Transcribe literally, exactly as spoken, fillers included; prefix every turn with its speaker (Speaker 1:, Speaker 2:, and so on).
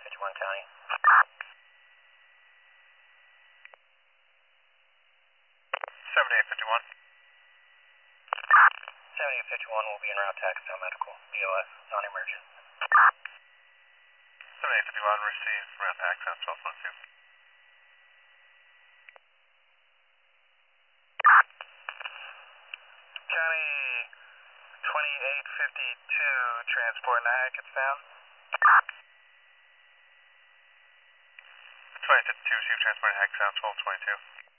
Speaker 1: fifty-one County.
Speaker 2: seventy-eight fifty-one.
Speaker 1: seventy-eight fifty-one will be en route to Axtell Medical, B O S, non-emergent.
Speaker 2: seventy-eight fifty-one, receive route to Axtell twelve twenty-two.
Speaker 1: County twenty-eight fifty-two, transporting to Hackettstown.
Speaker 2: twenty-eight fifty-two, receive transport to Hackettstown twelve twenty-two.